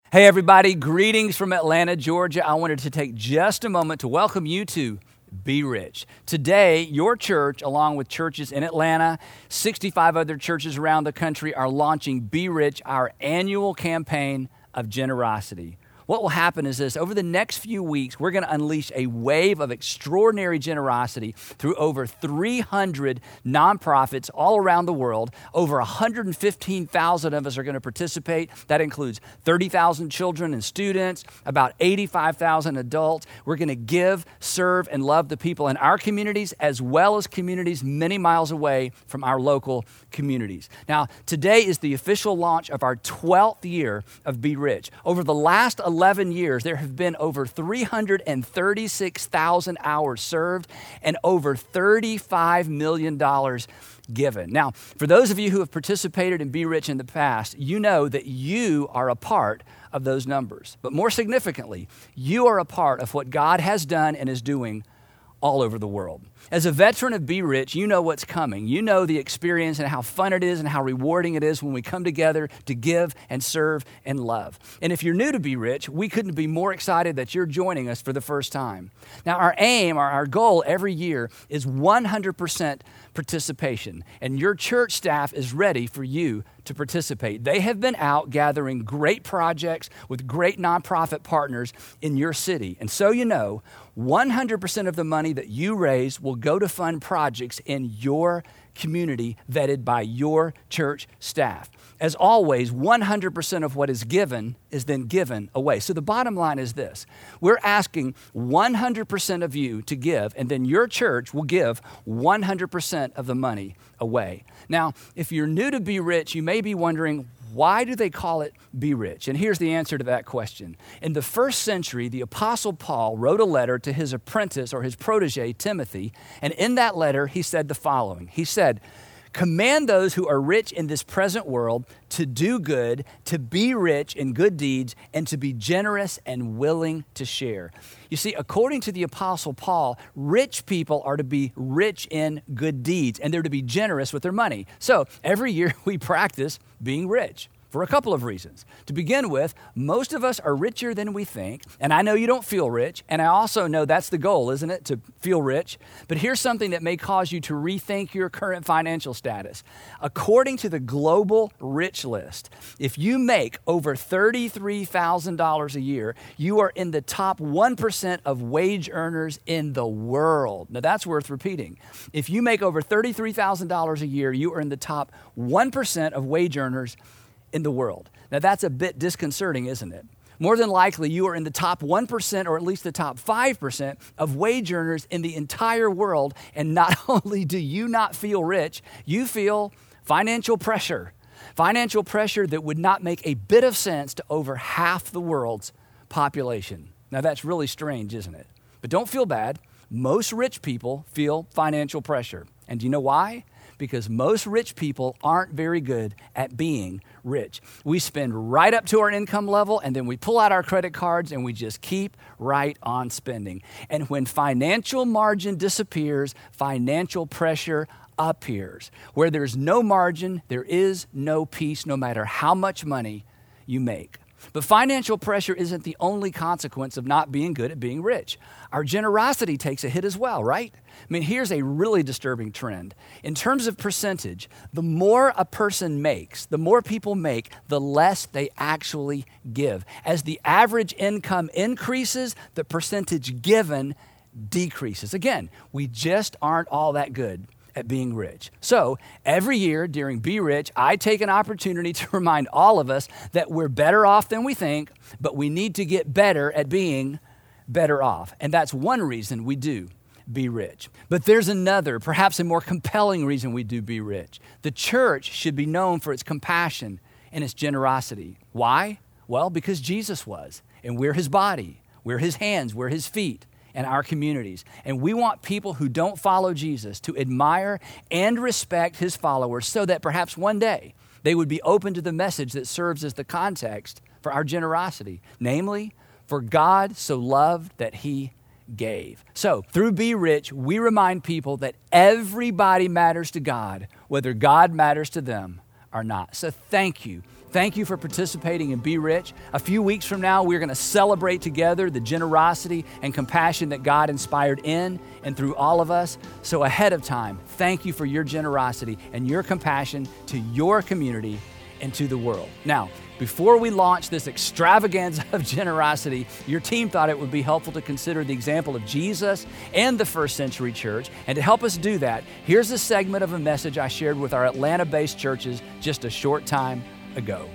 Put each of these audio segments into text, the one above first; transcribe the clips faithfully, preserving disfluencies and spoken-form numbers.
Hey everybody, greetings from Atlanta, Georgia. I wanted to take just a moment to welcome you to Be Rich. Today, your church, along with churches in Atlanta, sixty-five other churches around the country, are launching Be Rich, our annual campaign of generosity. What will happen is this: over the next few weeks, we're going to unleash a wave of extraordinary generosity through over three hundred nonprofits all around the world. Over one hundred fifteen thousand of us are going to participate. That includes thirty thousand children and students, about eighty-five thousand adults. We're going to give, serve, and love the people in our communities as well as communities many miles away from our local communities. Now, today is the official launch of our twelfth year of Be Rich. Over the last eleven years, there have been over three hundred thirty-six thousand hours served and over thirty-five million dollars given. Now, for those of you who have participated in Be Rich in the past, you know that you are a part of those numbers. But more significantly, you are a part of what God has done and is doing all over the world. As a veteran of Be Rich, you know what's coming. You know the experience and how fun it is and how rewarding it is when we come together to give and serve and love. And if you're new to Be Rich, we couldn't be more excited that you're joining us for the first time. Now, our aim, our, our goal every year is one hundred percent participation, and your church staff is ready for you to participate. They have been out gathering great projects with great nonprofit partners in your city. And so you know, one hundred percent of the money that you raise will go to fund projects in your community vetted by your church staff. As always, one hundred percent of what is given is then given away. So the bottom line is this: we're asking one hundred percent of you to give, and then your church will give one hundred percent of the money away. Now, if you're new to Be Rich, you may be wondering, why do they call it Be Rich? And here's the answer to that question. In the first century, the Apostle Paul wrote a letter to his apprentice or his protege, Timothy, and in that letter, he said the following. He said, "Command those who are rich in this present world to do good, to be rich in good deeds, and to be generous and willing to share." You see, according to the Apostle Paul, rich people are to be rich in good deeds, and they're to be generous with their money. So every year we practice being rich for a couple of reasons. To begin with, most of us are richer than we think, and I know you don't feel rich, and I also know that's the goal, isn't it, to feel rich? But here's something that may cause you to rethink your current financial status. According to the Global Rich List, if you make over thirty-three thousand dollars a year, you are in the top one percent of wage earners in the world. Now that's worth repeating. If you make over thirty-three thousand dollars a year, you are in the top one percent of wage earners in the world. Now that's a bit disconcerting, isn't it? More than likely, you are in the top one percent or at least the top five percent of wage earners in the entire world. And not only do you not feel rich, you feel financial pressure. Financial pressure that would not make a bit of sense to over half the world's population. Now that's really strange, isn't it? But don't feel bad. Most rich people feel financial pressure. And do you know why? Because most rich people aren't very good at being rich. We spend right up to our income level, and then we pull out our credit cards and we just keep right on spending. And when financial margin disappears, financial pressure appears. Where there's no margin, there is no peace, no matter how much money you make. But financial pressure isn't the only consequence of not being good at being rich. Our generosity takes a hit as well, right? I mean, here's a really disturbing trend. In terms of percentage, the more a person makes, the more people make, the less they actually give. As the average income increases, the percentage given decreases. Again, we just aren't all that good at being rich. So every year during Be Rich, I take an opportunity to remind all of us that we're better off than we think, but we need to get better at being better off. And that's one reason we do Be Rich. But there's another, perhaps a more compelling reason we do Be Rich. The church should be known for its compassion and its generosity. Why? Well, because Jesus was, and we're his body, we're his hands, we're his feet. And our communities. And we want people who don't follow Jesus to admire and respect his followers so that perhaps one day they would be open to the message that serves as the context for our generosity. Namely, for God so loved that he gave. So through Be Rich, we remind people that everybody matters to God, whether God matters to them or not. So thank you Thank you for participating in Be Rich. A few weeks from now, we're going to celebrate together the generosity and compassion that God inspired in and through all of us. So ahead of time, thank you for your generosity and your compassion to your community and to the world. Now, before we launch this extravaganza of generosity, your team thought it would be helpful to consider the example of Jesus and the first century church. And to help us do that, here's a segment of a message I shared with our Atlanta-based churches just a short time ago.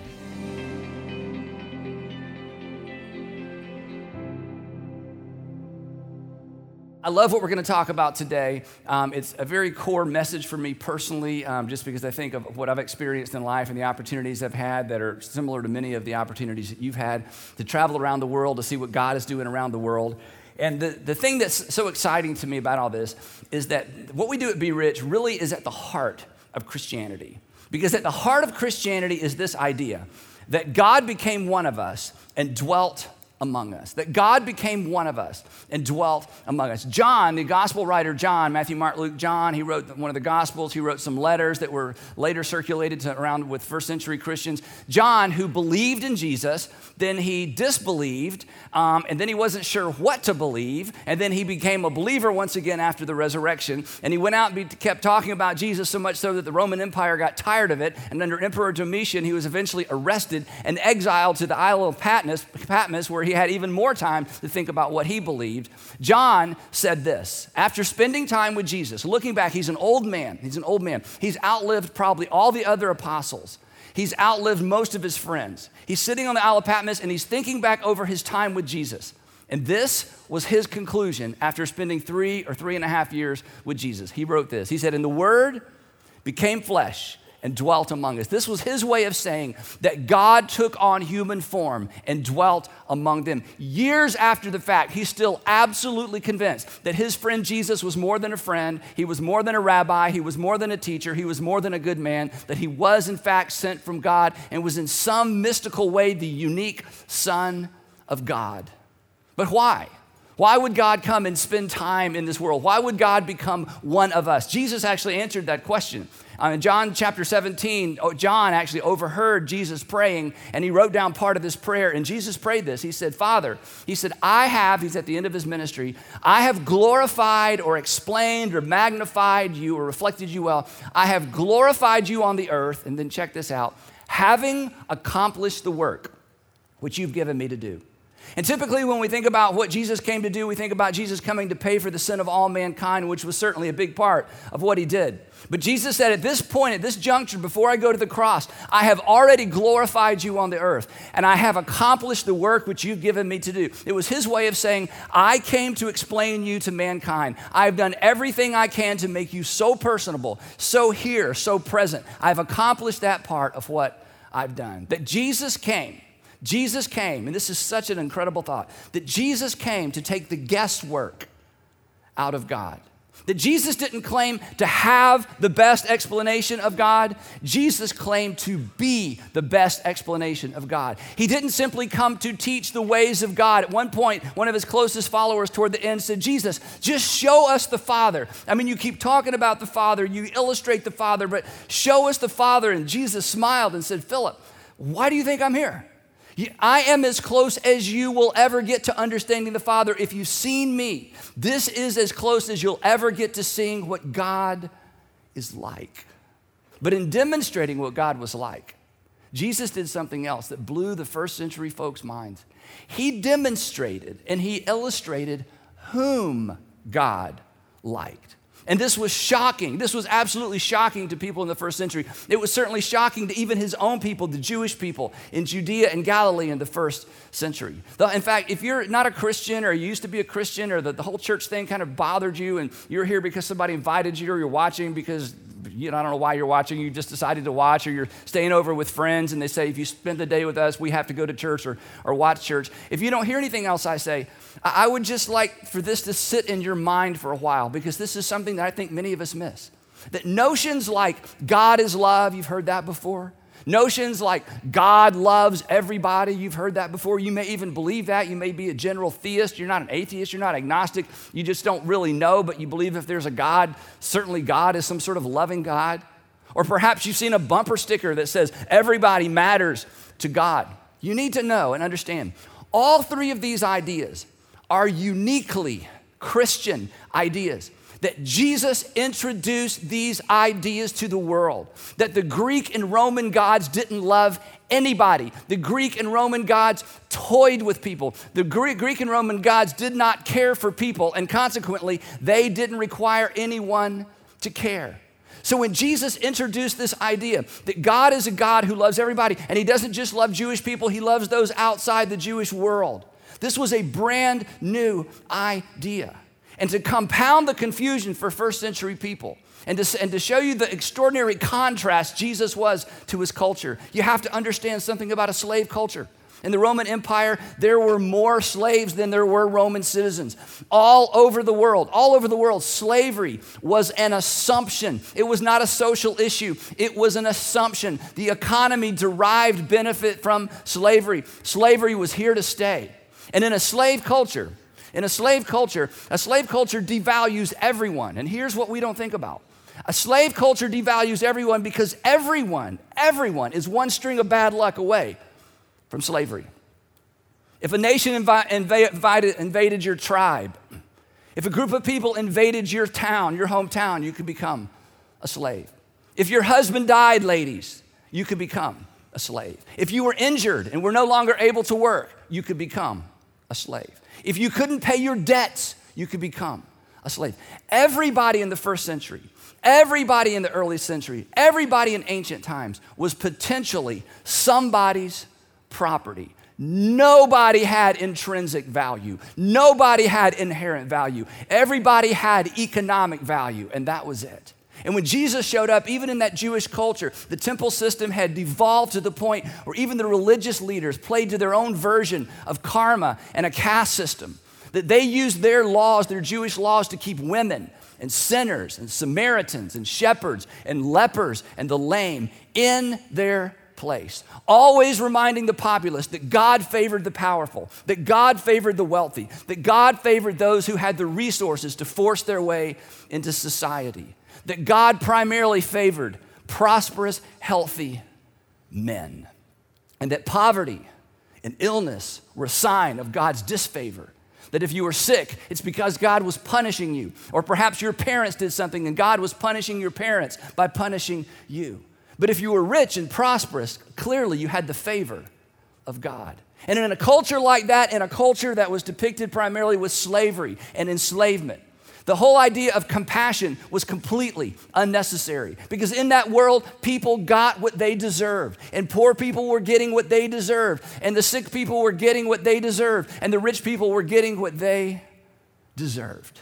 I love what we're going to talk about today. Um, it's a very core message for me personally, um, just because I think of what I've experienced in life and the opportunities I've had that are similar to many of the opportunities that you've had to travel around the world, to see what God is doing around the world. And the, the thing that's so exciting to me about all this is that what we do at Be Rich really is at the heart of Christianity. Because at the heart of Christianity is this idea that God became one of us and dwelt among us, that God became one of us and dwelt among us. John, the gospel writer John, Matthew, Mark, Luke, John, he wrote one of the gospels. He wrote some letters that were later circulated to, around with first century Christians. John, who believed in Jesus, then he disbelieved, um, and then he wasn't sure what to believe, and then he became a believer once again after the resurrection, and he went out and be, kept talking about Jesus so much so that the Roman Empire got tired of it, and under Emperor Domitian, he was eventually arrested and exiled to the Isle of Patmos, Patmos where he had even more time to think about what he believed. John said this, after spending time with Jesus, looking back, he's an old man, he's an old man. He's outlived probably all the other apostles. He's outlived most of his friends. He's sitting on the Isle of Patmos and he's thinking back over his time with Jesus. And this was his conclusion after spending three or three and a half years with Jesus. He wrote this, he said, "And the Word became flesh and dwelt among us." This was his way of saying that God took on human form and dwelt among them. Years after the fact, he's still absolutely convinced that his friend Jesus was more than a friend, he was more than a rabbi, he was more than a teacher, he was more than a good man, that he was in fact sent from God and was in some mystical way the unique Son of God. But why? Why would God come and spend time in this world? Why would God become one of us? Jesus actually answered that question. Uh, in John chapter seventeen, John actually overheard Jesus praying, and he wrote down part of this prayer, and Jesus prayed this. He said, "Father," he said, "I have," he's at the end of his ministry, "I have glorified or explained or magnified you or reflected you well. I have glorified you on the earth," and then check this out, "having accomplished the work which you've given me to do." And typically when we think about what Jesus came to do, we think about Jesus coming to pay for the sin of all mankind, which was certainly a big part of what he did. But Jesus said, at this point, at this juncture, before I go to the cross, I have already glorified you on the earth, and I have accomplished the work which you've given me to do. It was his way of saying, I came to explain you to mankind. I've done everything I can to make you so personable, so here, so present. I've accomplished that part of what I've done. That Jesus came. Jesus came, and this is such an incredible thought, that Jesus came to take the guesswork out of God. That Jesus didn't claim to have the best explanation of God. Jesus claimed to be the best explanation of God. He didn't simply come to teach the ways of God. At one point, one of his closest followers toward the end said, "Jesus, just show us the Father. I mean, you keep talking about the Father, you illustrate the Father, but show us the Father." And Jesus smiled and said, "Philip, why do you think I'm here? I am as close as you will ever get to understanding the Father. If you've seen me, this is as close as you'll ever get to seeing what God is like." But in demonstrating what God was like, Jesus did something else that blew the first century folks' minds. He demonstrated and he illustrated whom God liked. And this was shocking. This was absolutely shocking to people in the first century. It was certainly shocking to even his own people, the Jewish people in Judea and Galilee in the first century. In fact, if you're not a Christian or you used to be a Christian or the, the whole church thing kind of bothered you and you're here because somebody invited you or you're watching because you know, I don't know why you're watching, you just decided to watch, or you're staying over with friends and they say, if you spend the day with us, we have to go to church or, or watch church. If you don't hear anything else I say, I would just like for this to sit in your mind for a while, because this is something that I think many of us miss. That notions like God is love, you've heard that before. Notions like God loves everybody, you've heard that before. You may even believe that. You may be a general theist. You're not an atheist. You're not agnostic. You just don't really know, but you believe if there's a God, certainly God is some sort of loving God. Or perhaps you've seen a bumper sticker that says, everybody matters to God. You need to know and understand, all three of these ideas are uniquely Christian ideas. That Jesus introduced these ideas to the world. That the Greek and Roman gods didn't love anybody. The Greek and Roman gods toyed with people. The Greek and Roman gods did not care for people, and consequently, they didn't require anyone to care. So when Jesus introduced this idea that God is a God who loves everybody, and he doesn't just love Jewish people, he loves those outside the Jewish world. This was a brand new idea. And to compound the confusion for first century people, and to, and to show you the extraordinary contrast Jesus was to his culture, you have to understand something about a slave culture. In the Roman Empire, there were more slaves than there were Roman citizens. All over the world, all over the world, slavery was an assumption. It was not a social issue. It was an assumption. The economy derived benefit from slavery. Slavery was here to stay. And in a slave culture, In a slave culture, a slave culture devalues everyone. And here's what we don't think about. A slave culture devalues everyone because everyone, everyone is one string of bad luck away from slavery. If a nation invi- invaded, invaded your tribe, if a group of people invaded your town, your hometown, you could become a slave. If your husband died, ladies, you could become a slave. If you were injured and were no longer able to work, you could become a slave. If you couldn't pay your debts, you could become a slave. Everybody in the first century, everybody in the early century, everybody in ancient times was potentially somebody's property. Nobody had intrinsic value. Nobody had inherent value. Everybody had economic value, and that was it. And when Jesus showed up, even in that Jewish culture, the temple system had devolved to the point where even the religious leaders played to their own version of karma and a caste system. That they used their laws, their Jewish laws, to keep women and sinners and Samaritans and shepherds and lepers and the lame in their place. Always reminding the populace that God favored the powerful, that God favored the wealthy, that God favored those who had the resources to force their way into society. That God primarily favored prosperous, healthy men. And that poverty and illness were a sign of God's disfavor. That if you were sick, it's because God was punishing you. Or perhaps your parents did something and God was punishing your parents by punishing you. But if you were rich and prosperous, clearly you had the favor of God. And in a culture like that, in a culture that was depicted primarily with slavery and enslavement, the whole idea of compassion was completely unnecessary because in that world, people got what they deserved, and poor people were getting what they deserved, and the sick people were getting what they deserved, and the rich people were getting what they deserved.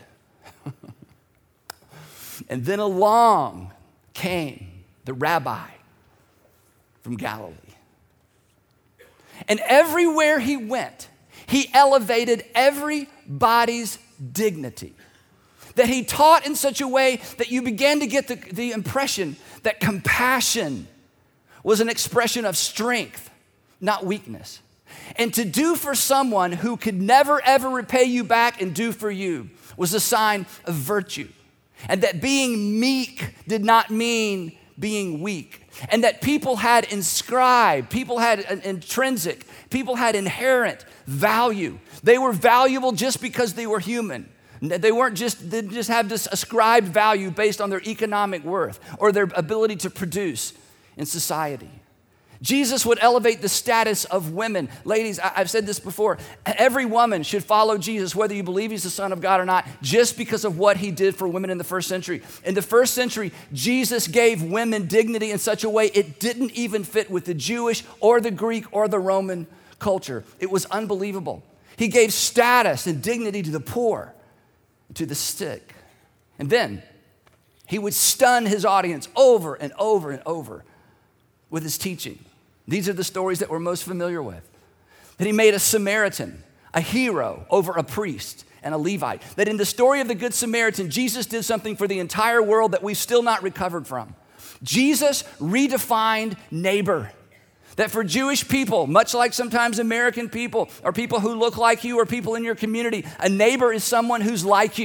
And then along came the rabbi from Galilee. And everywhere he went, he elevated everybody's dignity. That he taught in such a way that you began to get the, the impression that compassion was an expression of strength, not weakness. And to do for someone who could never ever repay you back and do for you was a sign of virtue. And that being meek did not mean being weak. And that people had inscribed, people had an intrinsic, people had inherent value. They were valuable just because they were human. They weren't just, they didn't just have this ascribed value based on their economic worth or their ability to produce in society. Jesus would elevate the status of women. Ladies, I've said this before. Every woman should follow Jesus, whether you believe he's the Son of God or not, just because of what he did for women in the first century. In the first century, Jesus gave women dignity in such a way it didn't even fit with the Jewish or the Greek or the Roman culture. It was unbelievable. He gave status and dignity to the poor, to the sick. And then he would stun his audience over and over and over with his teaching. These are the stories that we're most familiar with. That he made a Samaritan a hero over a priest and a Levite. That in the story of the Good Samaritan, Jesus did something for the entire world that we've still not recovered from. Jesus redefined neighbor. That for Jewish people, much like sometimes American people or people who look like you or people in your community, a neighbor is someone who's like you.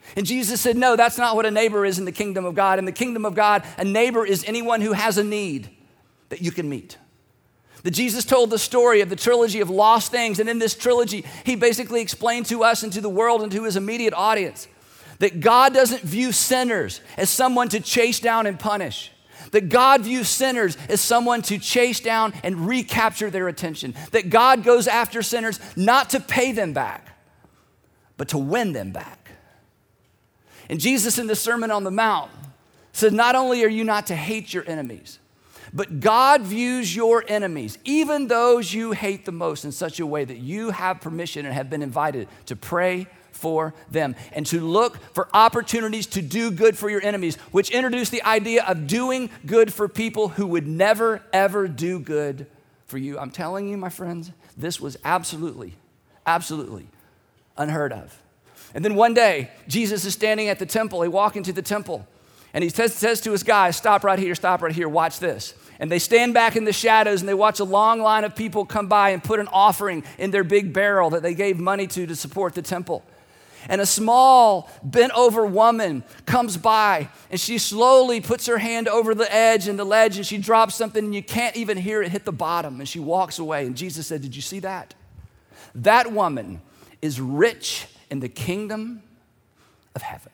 And Jesus said, no, that's not what a neighbor is in the kingdom of God. In the kingdom of God, a neighbor is anyone who has a need that you can meet. That Jesus told the story of the trilogy of lost things. And in this trilogy, he basically explained to us and to the world and to his immediate audience that God doesn't view sinners as someone to chase down and punish. That God views sinners as someone to chase down and recapture their attention. That God goes after sinners not to pay them back, but to win them back. And Jesus in the Sermon on the Mount said, not only are you not to hate your enemies, but God views your enemies, even those you hate the most, in such a way that you have permission and have been invited to pray for them and to look for opportunities to do good for your enemies, which introduced the idea of doing good for people who would never, ever do good for you. I'm telling you, my friends, this was absolutely, absolutely unheard of. And then one day, Jesus is standing at the temple. He walks into the temple, and he says, says to his guys, stop right here, stop right here, watch this. And they stand back in the shadows, and they watch a long line of people come by and put an offering in their big barrel that they gave money to to support the temple. And a small, bent-over woman comes by, and she slowly puts her hand over the edge and the ledge, and she drops something, and you can't even hear it hit the bottom, and she walks away. And Jesus said, did you see that? That woman is rich in the kingdom of heaven.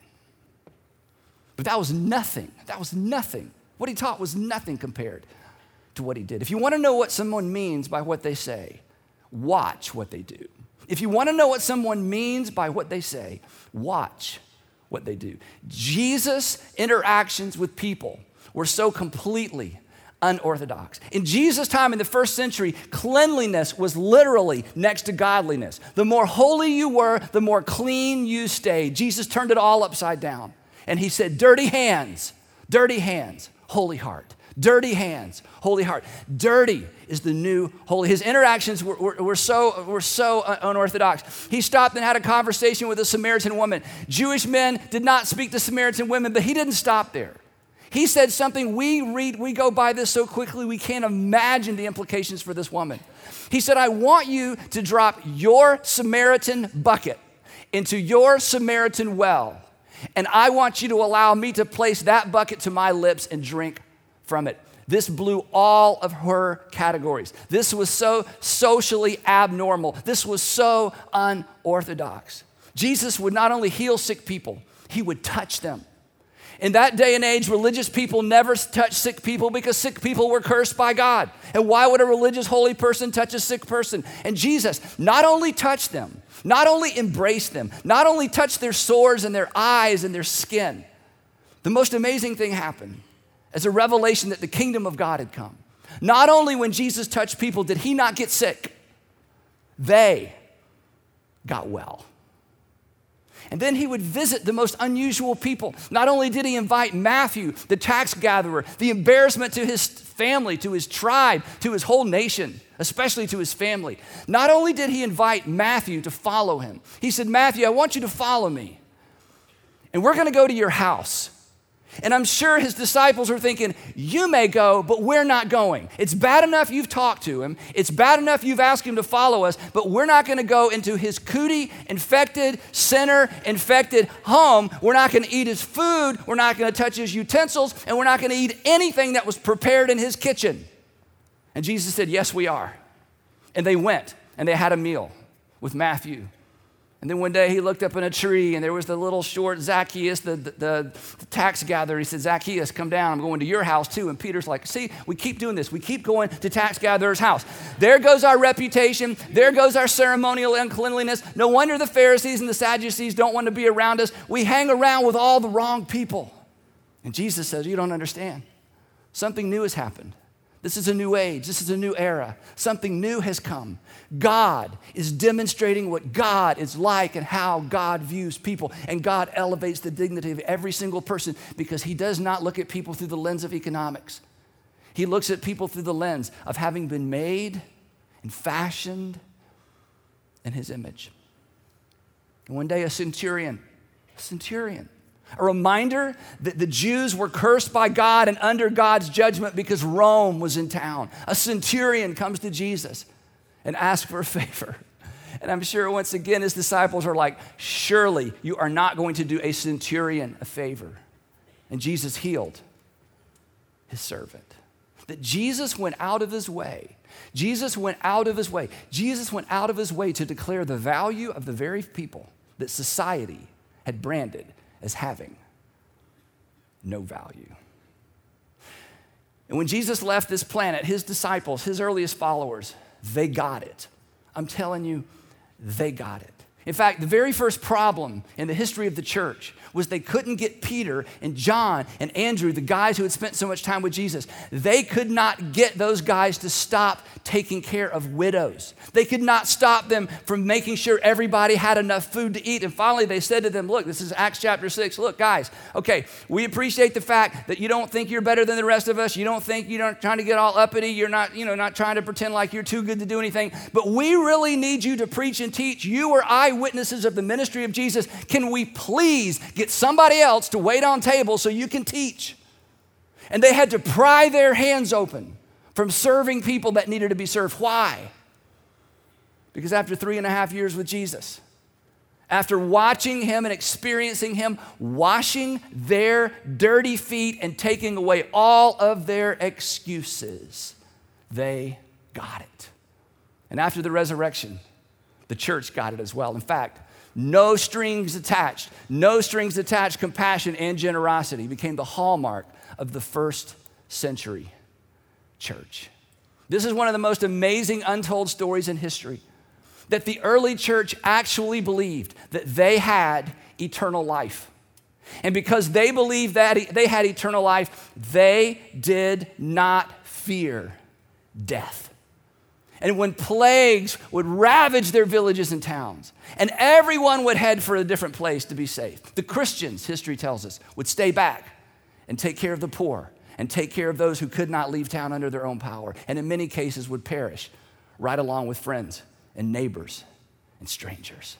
But that was nothing. That was nothing. What he taught was nothing compared to what he did. If you want to know what someone means by what they say, watch what they do. If you want to know what someone means by what they say, watch what they do. Jesus' interactions with people were so completely unorthodox. In Jesus' time in the first century, cleanliness was literally next to godliness. The more holy you were, the more clean you stayed. Jesus turned it all upside down. And he said, dirty hands, dirty hands, holy heart. Dirty hands, holy heart. Dirty is the new holy. His interactions were, were, were, so, were so unorthodox. He stopped and had a conversation with a Samaritan woman. Jewish men did not speak to Samaritan women, but he didn't stop there. He said something we read, we go by this so quickly, we can't imagine the implications for this woman. He said, I want you to drop your Samaritan bucket into your Samaritan well, and I want you to allow me to place that bucket to my lips and drink from it. This blew all of her categories. This was so socially abnormal. This was so unorthodox. Jesus would not only heal sick people, he would touch them. In that day and age, religious people never touched sick people because sick people were cursed by God. And why would a religious holy person touch a sick person? And Jesus not only touched them, not only embraced them, not only touched their sores and their eyes and their skin. The most amazing thing happened as a revelation that the kingdom of God had come. Not only when Jesus touched people did he not get sick, they got well. And then he would visit the most unusual people. Not only did he invite Matthew, the tax gatherer, the embarrassment to his family, to his tribe, to his whole nation, especially to his family. Not only did he invite Matthew to follow him, he said, Matthew, I want you to follow me. And we're going to go to your house. And I'm sure his disciples are thinking, you may go, but we're not going. It's bad enough you've talked to him. It's bad enough you've asked him to follow us, but we're not going to go into his cootie, infected, sinner, infected home. We're not going to eat his food. We're not going to touch his utensils, and we're not going to eat anything that was prepared in his kitchen. And Jesus said, yes, we are. And they went, and they had a meal with Matthew. And then one day he looked up in a tree, and there was the little short Zacchaeus, the, the, the tax gatherer. He said, Zacchaeus, come down. I'm going to your house too. And Peter's like, see, we keep doing this. We keep going to tax gatherer's house. There goes our reputation. There goes our ceremonial uncleanliness. No wonder the Pharisees and the Sadducees don't want to be around us. We hang around with all the wrong people. And Jesus says, you don't understand. Something new has happened. This is a new age. This is a new era. Something new has come. God is demonstrating what God is like and how God views people. And God elevates the dignity of every single person because he does not look at people through the lens of economics. He looks at people through the lens of having been made and fashioned in his image. And one day a centurion, a centurion, a reminder that the Jews were cursed by God and under God's judgment because Rome was in town. A centurion comes to Jesus and asks for a favor. And I'm sure once again his disciples are like, surely you are not going to do a centurion a favor. And Jesus healed his servant. That Jesus went out of his way. Jesus went out of his way. Jesus went out of his way to declare the value of the very people that society had branded as having no value. And when Jesus left this planet, his disciples, his earliest followers, they got it. I'm telling you, they got it. In fact, the very first problem in the history of the church was they couldn't get Peter and John and Andrew, the guys who had spent so much time with Jesus. They could not get those guys to stop taking care of widows. They could not stop them from making sure everybody had enough food to eat. And finally, they said to them, look, this is Acts chapter six. Look, guys, okay, we appreciate the fact that you don't think you're better than the rest of us. You don't think you're not trying to get all uppity. You're not, you know, not trying to pretend like you're too good to do anything. But we really need you to preach and teach. You are eyewitnesses of the ministry of Jesus. Can we please get somebody else to wait on tables so you can teach? And they had to pry their hands open from serving people that needed to be served. Why? Because after three and a half years with Jesus, after watching him and experiencing him washing their dirty feet and taking away all of their excuses, they got it. And after the resurrection, the church got it as well. In fact, no strings attached, no strings attached compassion and generosity became the hallmark of the first century church. This is one of the most amazing untold stories in history, that the early church actually believed that they had eternal life. And because they believed that they had eternal life, they did not fear death. And when plagues would ravage their villages and towns, and everyone would head for a different place to be safe, the Christians, history tells us, would stay back and take care of the poor and take care of those who could not leave town under their own power, and in many cases would perish right along with friends and neighbors and strangers.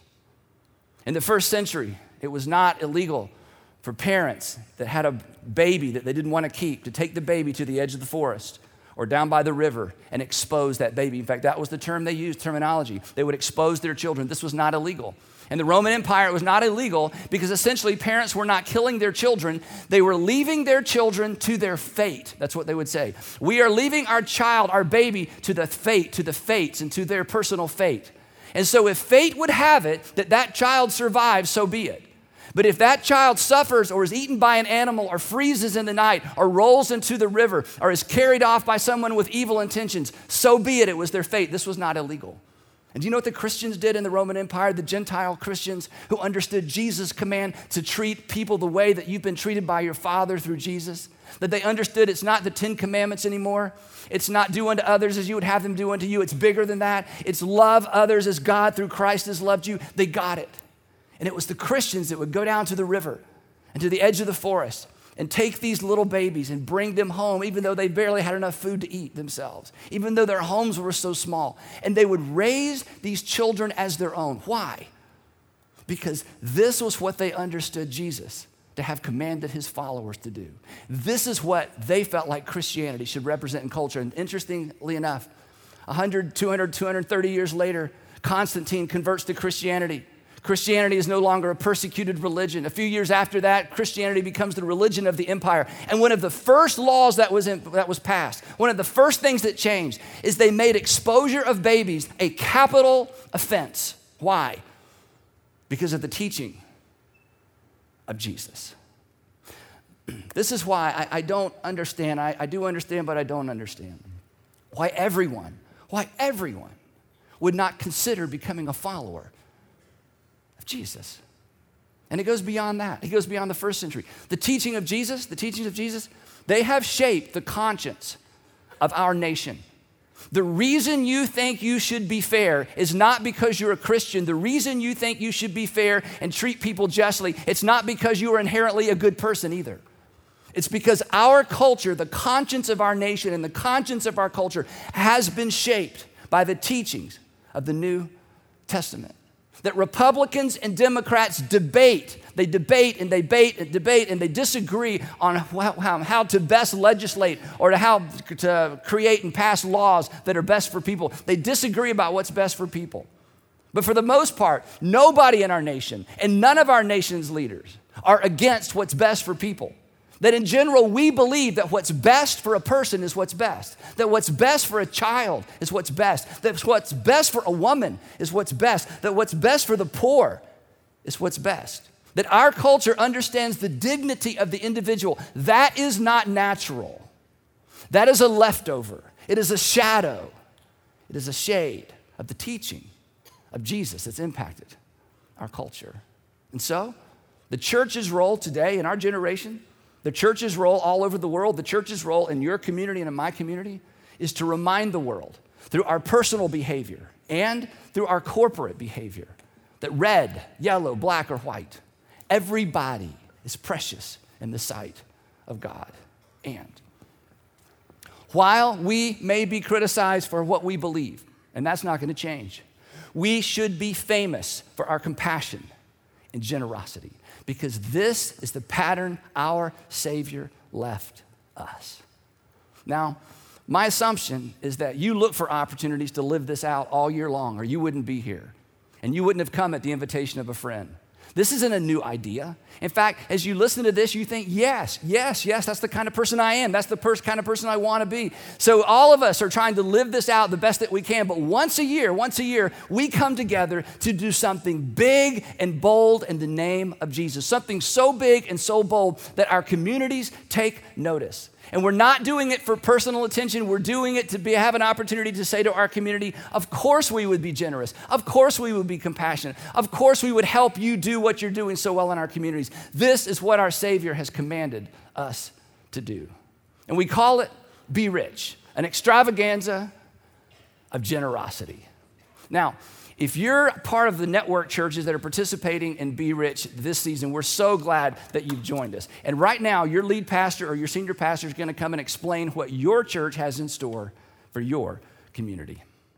In the first century, it was not illegal for parents that had a baby that they didn't want to keep to take the baby to the edge of the forest or down by the river and expose that baby. In fact, that was the term they used, terminology. They would expose their children. This was not illegal. In the Roman Empire, it was not illegal because essentially parents were not killing their children. They were leaving their children to their fate. That's what they would say. We are leaving our child, our baby, to the fate, to the fates, and to their personal fate. And so if fate would have it that that child survives, so be it. But if that child suffers or is eaten by an animal or freezes in the night or rolls into the river or is carried off by someone with evil intentions, so be it. It was their fate. This was not illegal. And do you know what the Christians did in the Roman Empire, the Gentile Christians who understood Jesus' command to treat people the way that you've been treated by your Father through Jesus? That they understood it's not the Ten Commandments anymore. It's not do unto others as you would have them do unto you. It's bigger than that. It's love others as God through Christ has loved you. They got it. And it was the Christians that would go down to the river and to the edge of the forest and take these little babies and bring them home, even though they barely had enough food to eat themselves, even though their homes were so small. And they would raise these children as their own. Why? Because this was what they understood Jesus to have commanded his followers to do. This is what they felt like Christianity should represent in culture. And interestingly enough, one hundred, two hundred, two hundred thirty years later, Constantine converts to Christianity. Christianity is no longer a persecuted religion. A few years after that, Christianity becomes the religion of the empire. And one of the first laws that was, in, that was passed, one of the first things that changed is they made exposure of babies a capital offense. Why? Because of the teaching of Jesus. This is why I, I don't understand. I, I do understand, but I don't understand why everyone, why everyone would not consider becoming a follower of Jesus. And it goes beyond that. It goes beyond the first century. The teaching of Jesus, the teachings of Jesus, they have shaped the conscience of our nation. The reason you think you should be fair is not because you're a Christian. The reason you think you should be fair and treat people justly, it's not because you are inherently a good person either. It's because our culture, the conscience of our nation and the conscience of our culture has been shaped by the teachings of the New Testament. That Republicans and Democrats debate. They debate and they debate and debate and they disagree on how, how to best legislate or to how to create and pass laws that are best for people. They disagree about what's best for people. But for the most part, nobody in our nation and none of our nation's leaders are against what's best for people. That in general, we believe that what's best for a person is what's best. That what's best for a child is what's best. That what's best for a woman is what's best. That what's best for the poor is what's best. That our culture understands the dignity of the individual. That is not natural. That is a leftover. It is a shadow. It is a shade of the teaching of Jesus that's impacted our culture. And so, the church's role today in our generation, the church's role all over the world, the church's role in your community and in my community is to remind the world through our personal behavior and through our corporate behavior that red, yellow, black, or white, everybody is precious in the sight of God. And while we may be criticized for what we believe, and that's not going to change, we should be famous for our compassion and generosity, because this is the pattern our Savior left us. Now, my assumption is that you look for opportunities to live this out all year long, or you wouldn't be here, and you wouldn't have come at the invitation of a friend. This isn't a new idea. In fact, as you listen to this, you think, yes, yes, yes, that's the kind of person I am. That's the pers- kind of person I want to be. So all of us are trying to live this out the best that we can. But once a year, once a year, we come together to do something big and bold in the name of Jesus. Something so big and so bold that our communities take notice. And we're not doing it for personal attention. We're doing it to be, have an opportunity to say to our community, of course we would be generous. Of course we would be compassionate. Of course we would help you do what you're doing so well in our communities. This is what our Savior has commanded us to do. And we call it Be Rich, an extravaganza of generosity. Now, if you're part of the network churches that are participating in Be Rich this season, we're so glad that you've joined us. And right now, your lead pastor or your senior pastor is going to come and explain what your church has in store for your community.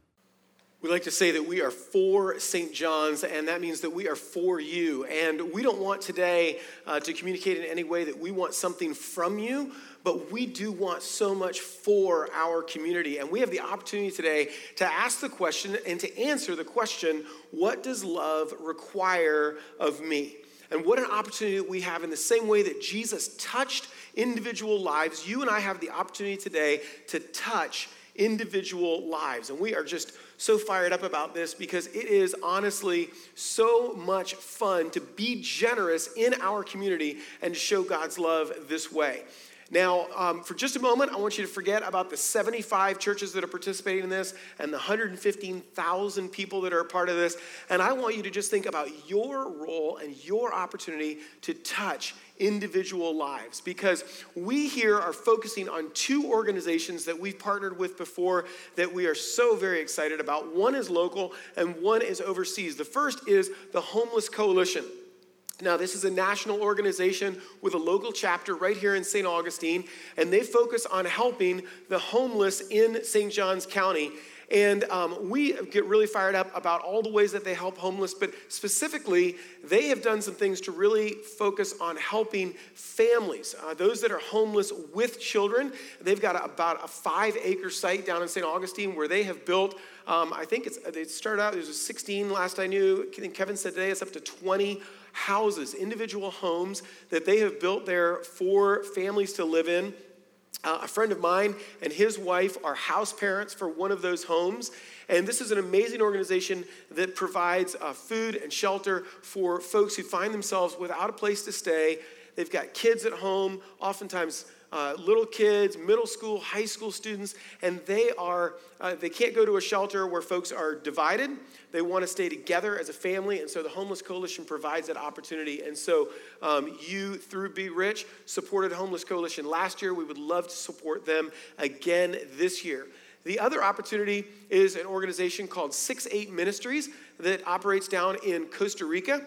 We like to say that we are for Saint John's, and that means that we are for you. And we don't want today uh, to communicate in any way that we want something from you, but we do want so much for our community. And we have the opportunity today to ask the question and to answer the question, what does love require of me? And what an opportunity that we have. In the same way that Jesus touched individual lives, you and I have the opportunity today to touch individual lives. And we are just so fired up about this because it is honestly so much fun to be generous in our community and to show God's love this way. Now, um, for just a moment, I want you to forget about the seventy-five churches that are participating in this and the one hundred fifteen thousand people that are a part of this. And I want you to just think about your role and your opportunity to touch individual lives, because we here are focusing on two organizations that we've partnered with before that we are so very excited about. One is local and one is overseas. The first is the Homeless Coalition. Now, this is a national organization with a local chapter right here in Saint Augustine, and they focus on helping the homeless in Saint Johns County. And um, we get really fired up about all the ways that they help homeless, but specifically, they have done some things to really focus on helping families, uh, those that are homeless with children. They've got a, about a five-acre site down in Saint Augustine where they have built, um, I think it's they started out, there was sixteen last I knew. I think Kevin said today it's up to twenty houses, individual homes that they have built there for families to live in. Uh, a friend of mine and his wife are house parents for one of those homes. And this is an amazing organization that provides uh, food and shelter for folks who find themselves without a place to stay. They've got kids at home, oftentimes uh, little kids, middle school, high school students, and they are uh, they can't go to a shelter where folks are divided. They want to stay together as a family, and so the Homeless Coalition provides that opportunity. And so um, you, through Be Rich, supported Homeless Coalition last year. We would love to support them again this year. The other opportunity is an organization called six eight Ministries that operates down in Costa Rica.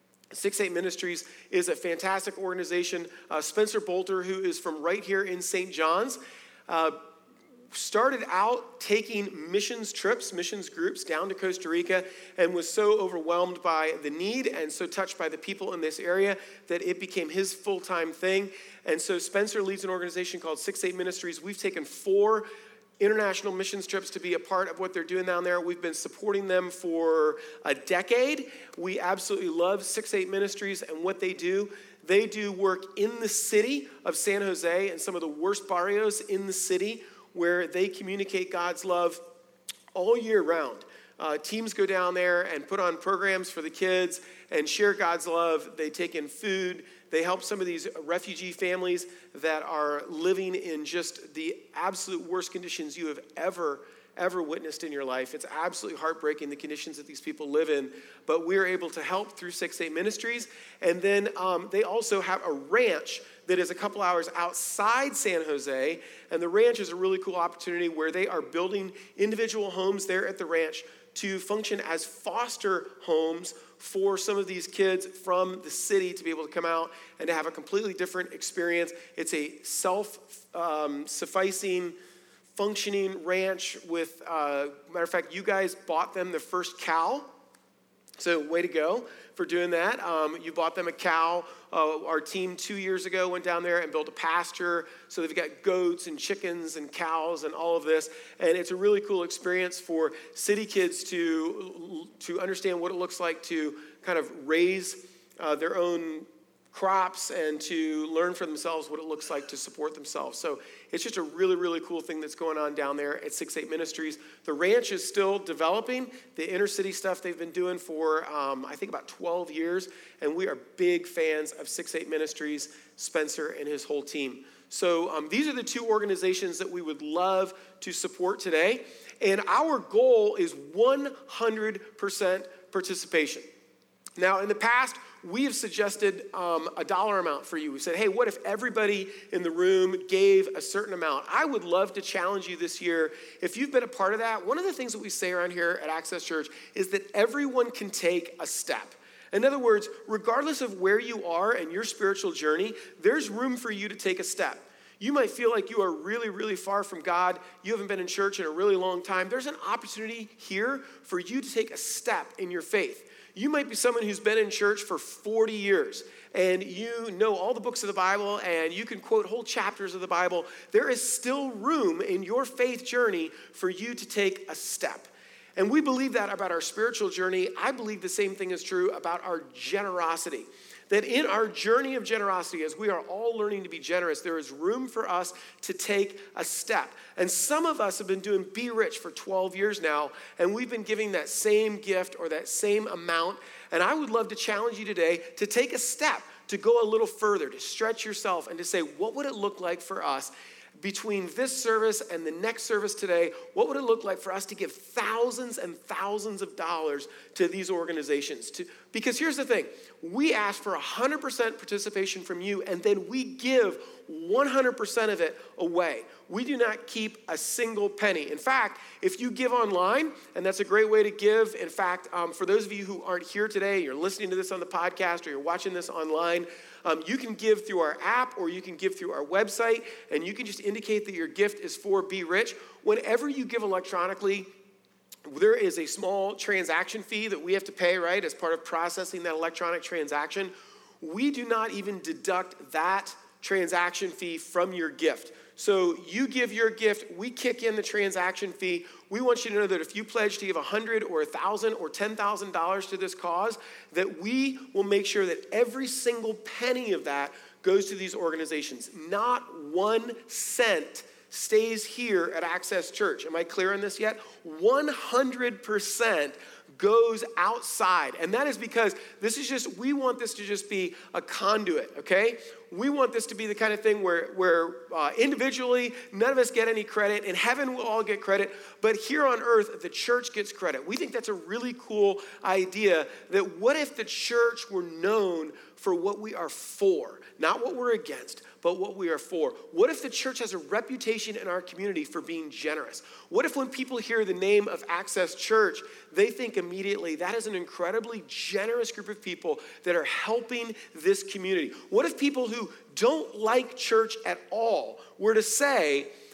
six eight Ministries is a fantastic organization. Uh, Spencer Bolter, who is from right here in Saint John's, uh, started out taking missions trips, missions groups down to Costa Rica, and was so overwhelmed by the need and so touched by the people in this area that it became his full-time thing. And so Spencer leads an organization called six eight Ministries. We've taken four international missions trips to be a part of what they're doing down there. We've been supporting them for a decade. We absolutely love six eight Ministries and what they do. They do work in the city of San Jose and some of the worst barrios in the city where they communicate God's love all year round. Uh, teams go down there and put on programs for the kids and share God's love. They take in food. They help some of these refugee families that are living in just the absolute worst conditions you have ever, ever witnessed in your life. It's absolutely heartbreaking, the conditions that these people live in. But we're able to help through six eight Ministries. And then um, they also have a ranch that is a couple hours outside San Jose. And the ranch is a really cool opportunity where they are building individual homes there at the ranch to function as foster homes for some of these kids from the city to be able to come out and to have a completely different experience. It's a self-sufficing, um, functioning ranch with, uh, matter of fact, you guys bought them the first cow. So way to go for doing that. Um, you bought them a cow. Uh, our team two years ago went down there and built a pasture. So they've got goats and chickens and cows and all of this. And it's a really cool experience for city kids to, to understand what it looks like to kind of raise uh, their own crops and to learn for themselves what it looks like to support themselves. So it's just a really, really cool thing that's going on down there at six eight Ministries. The ranch is still developing. The inner city stuff they've been doing for, um, I think, about twelve years. And we are big fans of six eight Ministries, Spencer and his whole team. So um, these are the two organizations that we would love to support today. And our goal is one hundred percent participation. Now, in the past, we have suggested um, a dollar amount for you. We said, hey, what if everybody in the room gave a certain amount? I would love to challenge you this year. If you've been a part of that, one of the things that we say around here at Access Church is that everyone can take a step. In other words, regardless of where you are in your spiritual journey, there's room for you to take a step. You might feel like you are really, really far from God. You haven't been in church in a really long time. There's an opportunity here for you to take a step in your faith. You might be someone who's been in church for forty years and you know all the books of the Bible and you can quote whole chapters of the Bible. There is still room in your faith journey for you to take a step. And we believe that about our spiritual journey. I believe the same thing is true about our generosity. That in our journey of generosity, as we are all learning to be generous, there is room for us to take a step. And some of us have been doing Be Rich for twelve years now, and we've been giving that same gift or that same amount. And I would love to challenge you today to take a step, to go a little further, to stretch yourself and to say, what would it look like for us between this service and the next service today? What would it look like for us to give thousands and thousands of dollars to these organizations? To, because here's the thing, we ask for one hundred percent participation from you, and then we give one hundred percent of it away. We do not keep a single penny. In fact, if you give online, and that's a great way to give. In fact, um, for those of you who aren't here today, you're listening to this on the podcast or you're watching this online, Um, you can give through our app or you can give through our website, and you can just indicate that your gift is for Be Rich. Whenever you give electronically, there is a small transaction fee that we have to pay, right, as part of processing that electronic transaction. We do not even deduct that transaction fee from your gift. So you give your gift, we kick in the transaction fee. We want you to know that if you pledge to give one hundred dollars or one thousand dollars or ten thousand dollars to this cause, that we will make sure that every single penny of that goes to these organizations. Not one cent stays here at Access Church. Am I clear on this yet? one hundred percent goes outside. And that is because this is just, we want this to just be a conduit, okay? We want this to be the kind of thing where, where uh, individually, none of us get any credit. In heaven, we'll all get credit. But here on earth, the church gets credit. We think that's a really cool idea, that what if the church were known for what we are for, not what we're against, but what we are for? What if the church has a reputation in our community for being generous? What if when people hear the name of Access Church, they think immediately that is an incredibly generous group of people that are helping this community? What if people who don't like church at all were to say,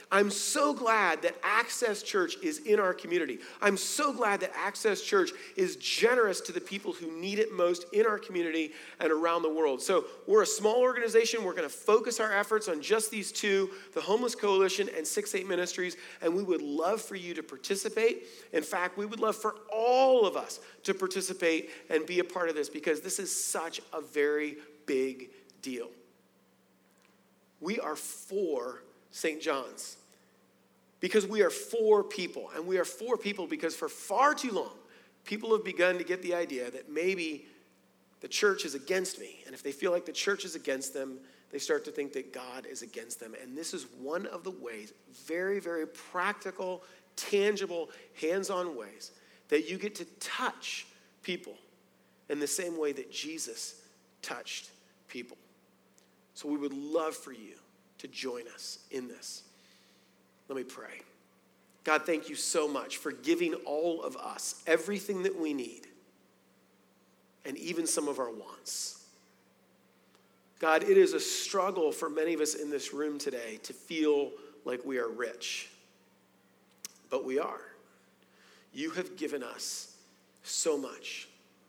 I'm so glad that Access Church is in our community. I'm so glad that Access Church is generous to the people who need it most in our community and around the world. So we're a small organization. We're going to focus our efforts on just these two, the Homeless Coalition and six eight Ministries, and we would love for you to participate. In fact, we would love for all of us to participate and be a part of this because this is such a very big deal. We are for Saint John's because we are for people. And we are for people because for far too long, people have begun to get the idea that maybe the church is against me. And if they feel like the church is against them, they start to think that God is against them. And this is one of the ways, very, very practical, tangible, hands-on ways that you get to touch people in the same way that Jesus touched people. So we would love for you to join us in this. Let me pray. God, thank you so much for giving all of us everything that we need and even some of our wants. God, it is a struggle for many of us in this room today to feel like we are rich, but we are. You have given us so much.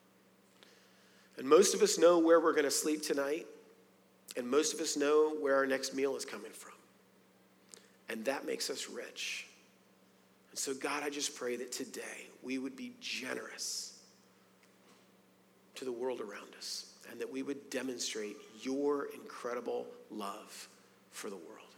And most of us know where we're going to sleep tonight. And most of us know where our next meal is coming from. And that makes us rich. And so, God, I just pray that today we would be generous to the world around us and that we would demonstrate your incredible love for the world.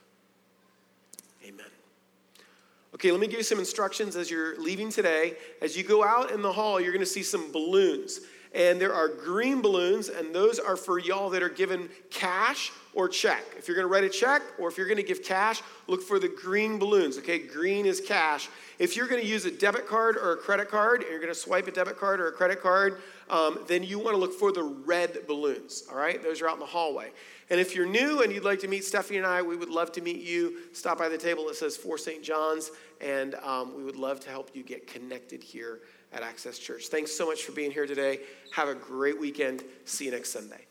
Amen. Okay, let me give you some instructions as you're leaving today. As you go out in the hall, you're going to see some balloons. And there are green balloons, and those are for y'all that are given cash or check. If you're going to write a check or if you're going to give cash, look for the green balloons, okay? Green is cash. If you're going to use a debit card or a credit card, and you're going to swipe a debit card or a credit card, um, then you want to look for the red balloons, all right? Those are out in the hallway. And if you're new and you'd like to meet Stephanie and I, we would love to meet you. Stop by the table that says For Saint John's, and um, we would love to help you get connected here at Access Church. Thanks so much for being here today. Have a great weekend. See you next Sunday.